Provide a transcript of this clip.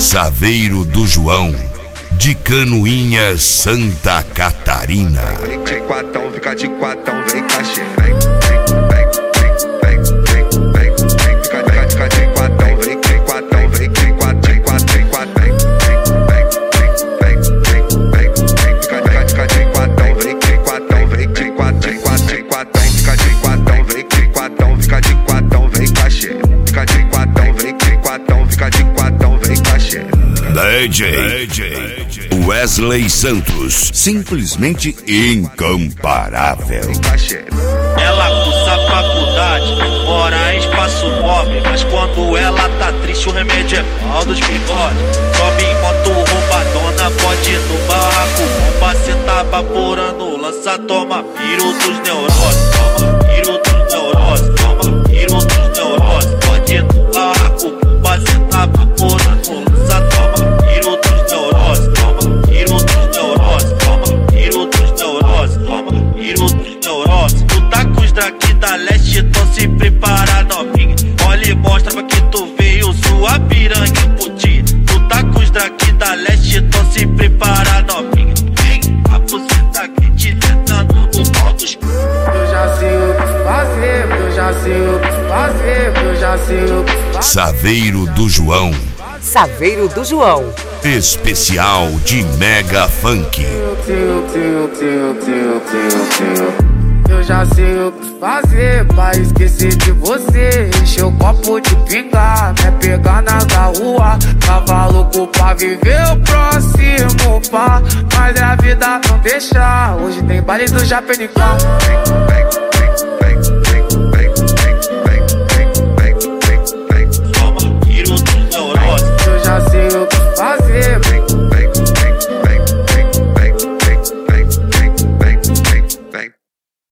Saveiro do João, de Canoinhas, Santa Catarina. De quatão, fica de quatão, vem cachê. DJ Wesley Santos, simplesmente incomparável. Ela cursa faculdade, mora em espaço pobre, mas quando ela tá triste o remédio é mal dos bigodes. Sobe em moto roubadona, pode ir no barraco bomba, cê tá vaporando, lança, toma piro dos neuroses. Toma piro dos neuroses, toma piro dos neuroses. Pode ir no barraco bomba, cê tá vaporando, lança, toma piro dos neuroses. Toma piro dos neuroses, toma piro dos neuroses, toma piro dos neuroses. Tu tá com os daqui da leste, então se prepara novinha. Olha e mostra pra que tu veio, sua piranha putinha. Tu tá com os daqui da leste, então se prepara novinha. Vem, a buceta quente sentando no pau dos... Eu já sei o que fazer, eu já sei o que fazer, eu já sei o que fazer. Saveiro do João. Saveiro do João. Especial de Mega Funk. Eu já sei o que fazer pra esquecer de você. Encher o copo de pingar, me pegar na rua. Tava louco pra viver o próximo pá, mas a vida não deixa. Hoje tem baile do Japenicão.